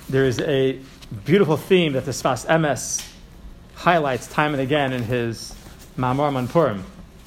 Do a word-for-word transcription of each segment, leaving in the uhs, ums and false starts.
there is a beautiful theme that the Sfas Emes highlights time and again in his Ma'amar on Purim,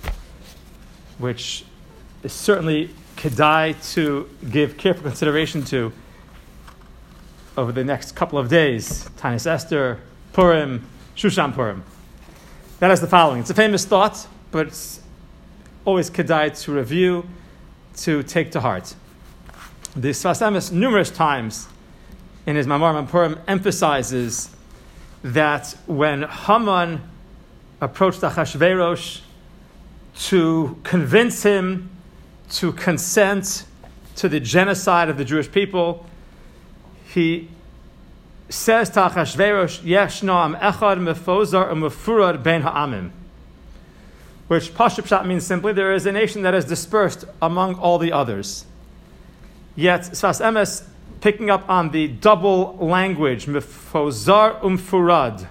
which is certainly kedai to give careful consideration to over the next couple of days. Tanis Esther, Purim, Shushan Purim. That is the following. It's a famous thought, but it's always kedai to review, to take to heart. The Sfas Emes numerous times in his Ma'amar on Purim emphasizes that when Haman approached Achashverosh to convince him to consent to the genocide of the Jewish people, he says to Achashverosh, Yesh noam echad mefozar umefurad ben ha'amim, which Pashut Pshat means simply, there is a nation that is dispersed among all the others. Yet Sfas Emes, picking up on the double language, mefozar umfurad,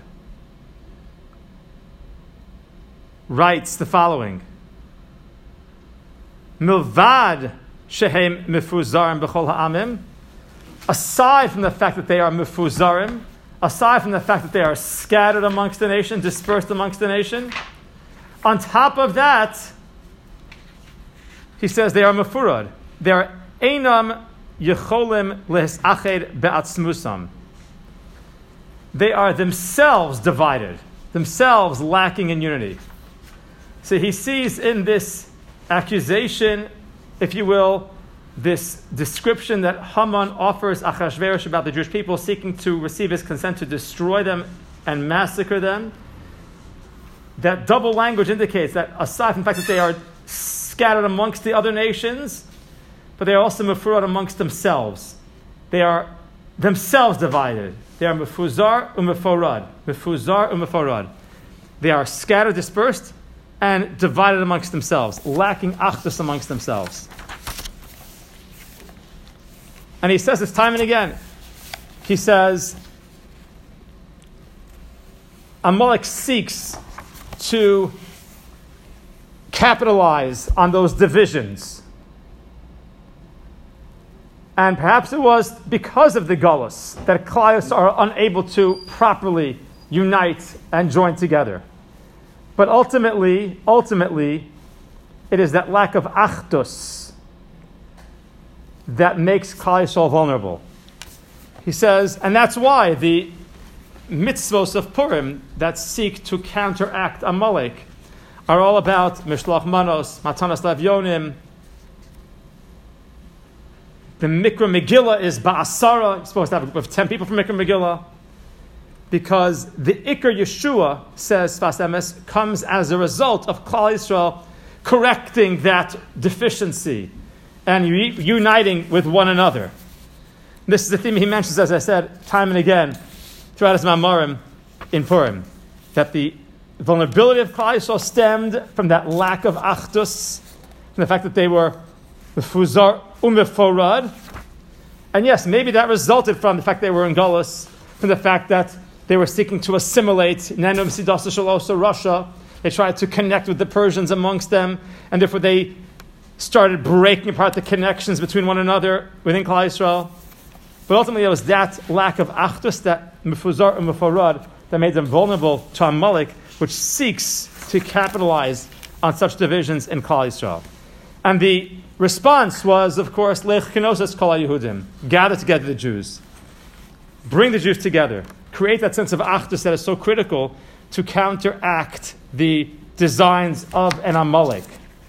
writes the following: Milvad shehem mefuzarim b'chol ha'amim. Aside from the fact that they are mefuzarim, aside from the fact that they are scattered amongst the nation, dispersed amongst the nation, on top of that, he says they are mefurad. They are einam yecholim lehisached be'atzmusam. They are themselves divided, themselves lacking in unity. So he sees in this accusation, if you will, this description that Haman offers Achashverosh about the Jewish people seeking to receive his consent to destroy them and massacre them, that double language indicates that aside from the fact that they are scattered amongst the other nations, but they are also mefurad amongst themselves. They are themselves divided. They are mefuzar u'meforad. Mefuzar u'meforad. They are scattered, dispersed, and divided amongst themselves, lacking achdus amongst themselves. And he says this time and again. He says, Amalek seeks to capitalize on those divisions. And perhaps it was because of the Gullus that Klal are unable to properly unite and join together. But ultimately, ultimately, it is that lack of achdus that makes Klal Yisrael vulnerable. He says, and that's why the mitzvos of Purim that seek to counteract Amalek are all about Mishloach Manos, Matanas Lavyonim. The Mikra Megillah is Ba'asara. You're supposed to have a group of ten people from Mikra Megillah. Because the Iker Yeshua, says Sfas Emes, comes as a result of Klal Yisrael correcting that deficiency and u- uniting with one another. This is the theme he mentions, as I said, time and again throughout his Ma'amarim in Purim, that the vulnerability of Klal Yisrael stemmed from that lack of achdus, from the fact that they were mefuzar umeforad. And yes, maybe that resulted from the fact they were in Gullus, from the fact that they were seeking to assimilate Nanum Sidasa Shalosa Russia. They tried to connect with the Persians amongst them, and therefore they started breaking apart the connections between one another within Klal Yisrael. But ultimately, it was that lack of achdus, that mefuzar and meforad, that made them vulnerable to Amalek, which seeks to capitalize on such divisions in Klal Yisrael. And the response was, of course, Lech Kenosas Kol HaYehudim, gather together the Jews, bring the Jews together, create that sense of achdus that is so critical to counteract the designs of an Amalek.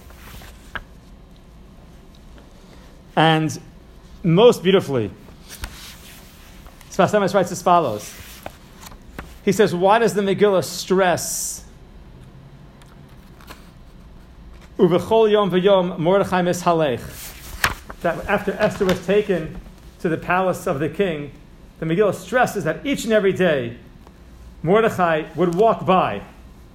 And most beautifully, Sfas Emes writes as follows. He says, why does the Megillah stress Uvechol yom v'yom Mordechai mishalech, that after Esther was taken to the palace of the king, the Megillah stresses that each and every day Mordechai would walk by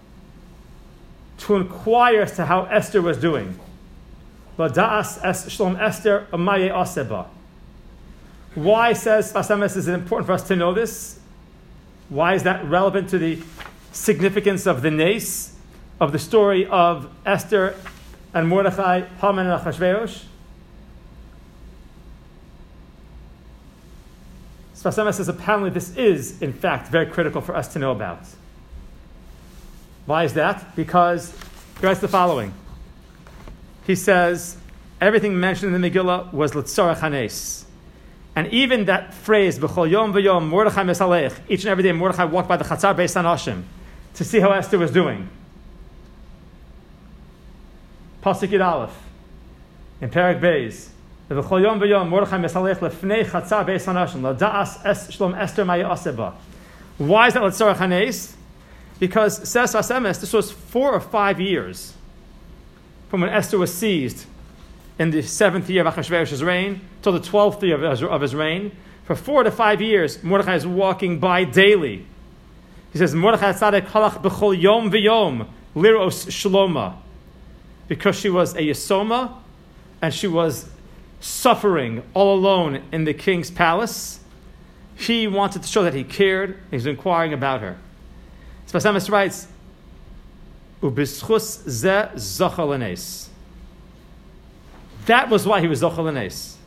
to inquire as to how Esther was doing. L'da'as es shlom Esther amaye aseba. Why, says Sfas Emes, is it important for us to know this? Why is that relevant to the significance of the Nes, of the story of Esther and Mordechai, Haman and Achashverosh? Sfas Emes says apparently this is, in fact, very critical for us to know about. Why is that? Because he writes the following. He says, everything mentioned in the Megillah was L'tzorach Hanes. And even that phrase, B'chol Yom V'Yom, Mordechai Mesalech, each and every day Mordechai walked by the Chatzar Beis Hanashim to see how Esther was doing. Pasuk Yud Aleph, in Perek Beis, V'chol Yom V'Yom, Mordechai Mesalech lefnei Chatzar Beis Hanashim, L'da'as es Shlom Esther Maya Aseba. Why is that L'tzorach Hanes? Because, says Sfas Emes, this was four or five years from when Esther was seized in the seventh year of Achashverosh's reign till the twelfth year of his, of his reign. For four to five years, Mordechai is walking by daily. He says, Mordechai tzadek halach b'chol yom v'yom liros shloma. Because she was a yesoma, and she was suffering all alone in the king's palace, he wanted to show that he cared. He was inquiring about her. Sfas Emes writes, Ubischus ze zochel l'nes. That was why he was zochel l'nes.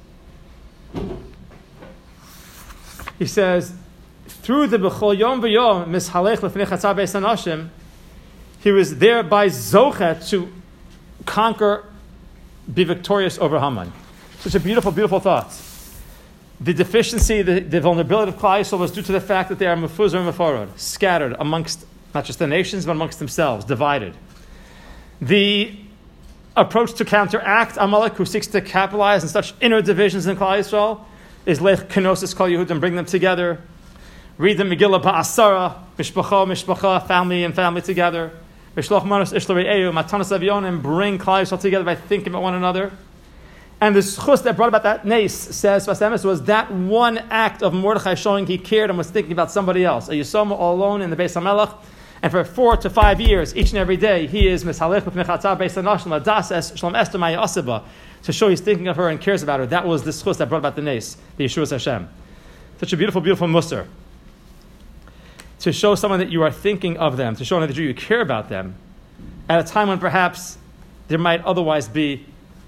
He says, through the b'chol yom v'yom mishalech lefnei chatzar beis hanashim, he was thereby zoche to conquer, be victorious over Haman. Such a beautiful, beautiful thought. The deficiency, the, the vulnerability of Klal Yisrael was due to the fact that they are mefuzar and mefarod, scattered amongst not just the nations, but amongst themselves, divided. The approach to counteract Amalek, who seeks to capitalize on such inner divisions in Klal Yisrael, is lech kenosis kol Yehudim, bring them together. Read the Megillah ba'asara, mishpacha, mishpacha, family and family together. Mishloch manos ish l're'eu, matanos avyonim, bring Klal Yisrael together by thinking about one another. And the schus that brought about that nace, says Sfas Emes, was that one act of Mordechai showing he cared and was thinking about somebody else. A Yisoma all alone in the Beis HaMelech. And for four to five years, each and every day, he is mishalech b'pnei chatzar beis hanashim ladas es shlom Esther maya aseba, to show he's thinking of her and cares about her. That was the schus that brought about the nace, the Yeshuas Hashem. Such a beautiful, beautiful mussar. To show someone that you are thinking of them, to show that you care about them, at a time when perhaps there might otherwise be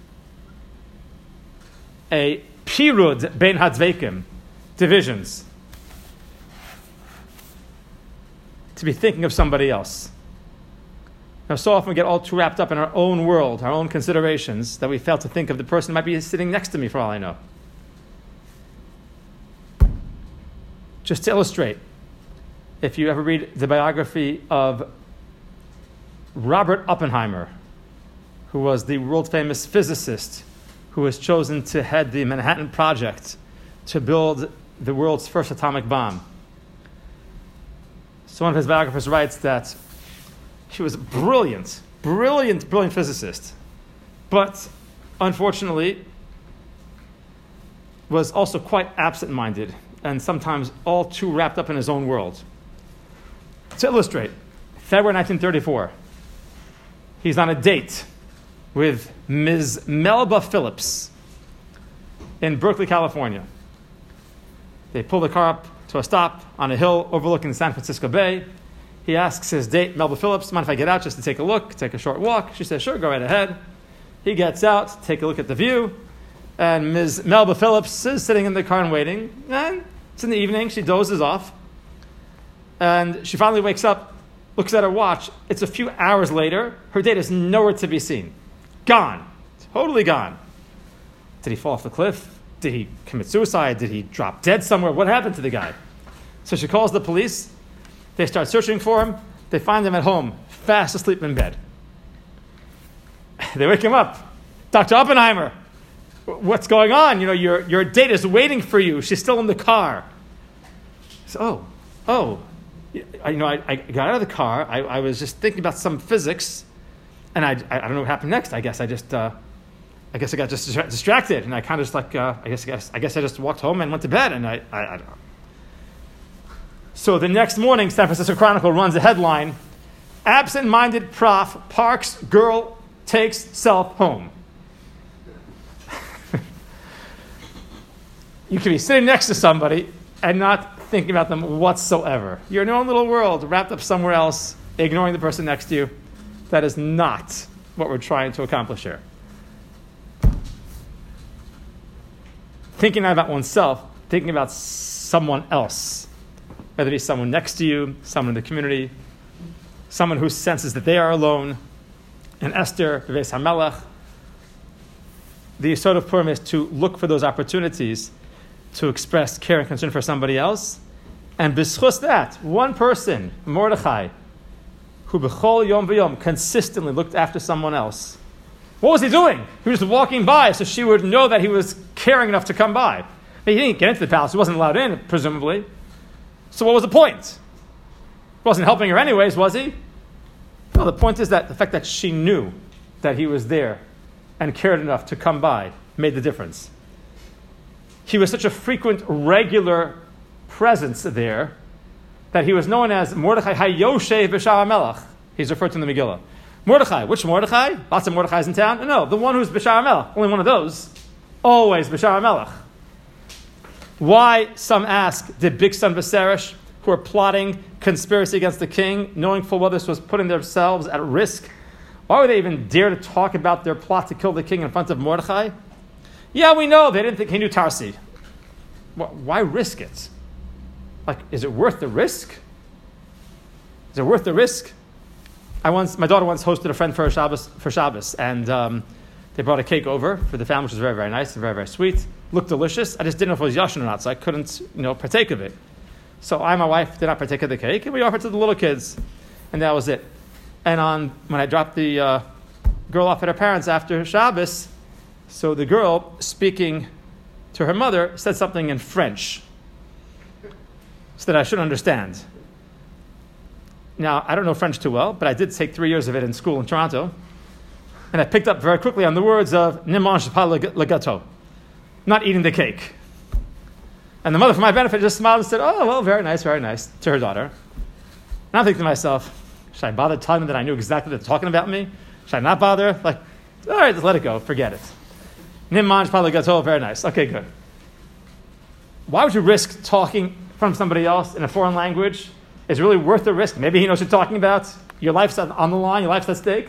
a pirud bein hadveikim, divisions. To be thinking of somebody else. Now, so often we get all too wrapped up in our own world, our own considerations, that we fail to think of the person who might be sitting next to me, for all I know. Just to illustrate, if you ever read the biography of Robert Oppenheimer, who was the world-famous physicist who was chosen to head the Manhattan Project to build the world's first atomic bomb. So one of his biographers writes that he was a brilliant, brilliant, brilliant physicist, but unfortunately was also quite absent-minded and sometimes all too wrapped up in his own world. To illustrate, February nineteen thirty-four, he's on a date with Miz Melba Phillips in Berkeley, California. They pull the car up to a stop on a hill overlooking the San Francisco Bay. He asks his date, Melba Phillips, mind if I get out just to take a look, take a short walk? She says, sure, go right ahead. He gets out, take a look at the view, and Miz Melba Phillips is sitting in the car and waiting, and it's in the evening, she dozes off, and she finally wakes up, looks at her watch. It's a few hours later. Her date is nowhere to be seen. Gone. Totally gone. Did he fall off the cliff? Did he commit suicide? Did he drop dead somewhere? What happened to the guy? So she calls the police. They start searching for him. They find him at home, fast asleep in bed. They wake him up. Doctor Oppenheimer, what's going on? You know, your, your date is waiting for you. She's still in the car. So, oh, oh. I, you know, I, I got out of the car. I, I was just thinking about some physics, and I, I, I don't know what happened next. I guess I just, uh, I guess I got just distracted, and I kind of just like, uh, I guess, I guess, I guess I just walked home and went to bed, and I, I, I don't know. So the next morning, San Francisco Chronicle runs a headline: "Absent-minded prof parks girl takes self home." You could be sitting next to somebody and not thinking about them whatsoever. You're in your own little world, wrapped up somewhere else, ignoring the person next to you. That is not what we're trying to accomplish here. Thinking about oneself thinking about someone else, whether it be someone next to you, someone in the community, someone who senses that they are alone. In Esther, Beis HaMelech, the Yesod of Purim is to look for those opportunities to express care and concern for somebody else. And b'schus that, one person, Mordechai, who b'chol yom v'yom consistently looked after someone else. What was he doing? He was just walking by so she would know that he was caring enough to come by. He didn't get into the palace. He wasn't allowed in, presumably. So what was the point? He wasn't helping her anyways, was he? No, the point is that the fact that she knew that he was there and cared enough to come by made the difference. He was such a frequent, regular presence there that he was known as Mordechai HaYoshev B'Shar HaMelech. He's referred to in the Megillah. Mordechai, which Mordechai? Lots of Mordechais in town? No, the one who's B'Shar HaMelech. Only one of those. Always B'Shar HaMelech. Why, some ask, did Bigsan Viserys, who are plotting conspiracy against the king, knowing full well this was putting themselves at risk, why would they even dare to talk about their plot to kill the king in front of Mordechai? Yeah, we know they didn't think he knew Tarsi. Why risk it? Like, is it worth the risk? Is it worth the risk? I once, my daughter once hosted a friend for Shabbos, for Shabbos, and um, they brought a cake over for the family, which was very, very nice and very, very sweet. Looked delicious. I just didn't know if it was yashin or not, so I couldn't, you know, partake of it. So I and my wife did not partake of the cake, and we offered to the little kids, and that was it. And on when I dropped the uh, girl off at her parents after Shabbos, so the girl, speaking to her mother, said something in French, so that I should understand. Now, I don't know French too well, but I did take three years of it in school in Toronto, and I picked up very quickly on the words of "ne mange pas le gâteau," not eating the cake. And the mother, for my benefit, just smiled and said, "Oh, well, very nice, very nice," to her daughter. And I'm thinking to myself, should I bother telling them that I knew exactly that they're talking about me? Should I not bother? Like, all right, just let it go, forget it. Ne mange pas le gâteau, very nice. Okay, good. Why would you risk talking from somebody else in a foreign language? It's really worth the risk. Maybe he knows what you're talking about. Your life's on the line, your life's at stake.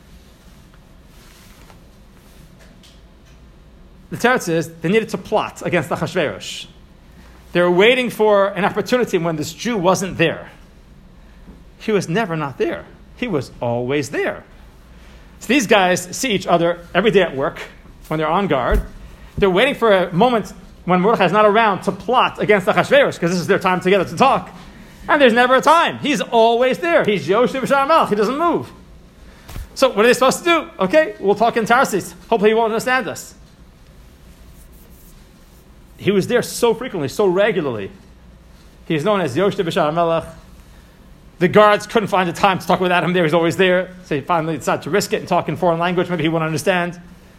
The teretz is, they needed to plot against Achashverosh. They were waiting for an opportunity when this Jew wasn't there. He was never not there. He was always there. So these guys see each other every day at work when they're on guard. They're waiting for a moment when Mordechai is not around to plot against Achashverosh, because this is their time together to talk. And there's never a time. He's always there. He's Yoshev B'Shar HaMelech. He doesn't move. So what are they supposed to do? Okay, we'll talk in Tarsis. Hopefully he won't understand us. He was there so frequently, so regularly. He's known as Yoshev B'Shar HaMelech. The guards couldn't find the time to talk without him there. He's always there. So he finally decided to risk it and talk in foreign language. Maybe he won't understand.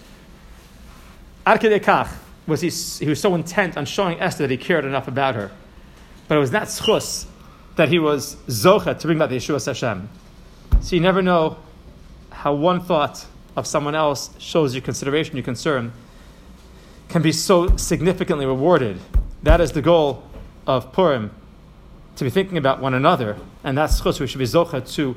Ad kedei kach was he, he was so intent on showing Esther that he cared enough about her. But it was not schus that he was zocha to bring back the Yeshua Hashem. So you never know how one thought of someone else shows your consideration, your concern, can be so significantly rewarded. That is the goal of Purim, to be thinking about one another, and that's schus. We should be zocha to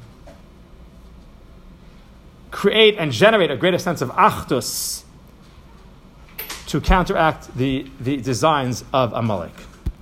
create and generate a greater sense of achdus to counteract the, the designs of Amalek.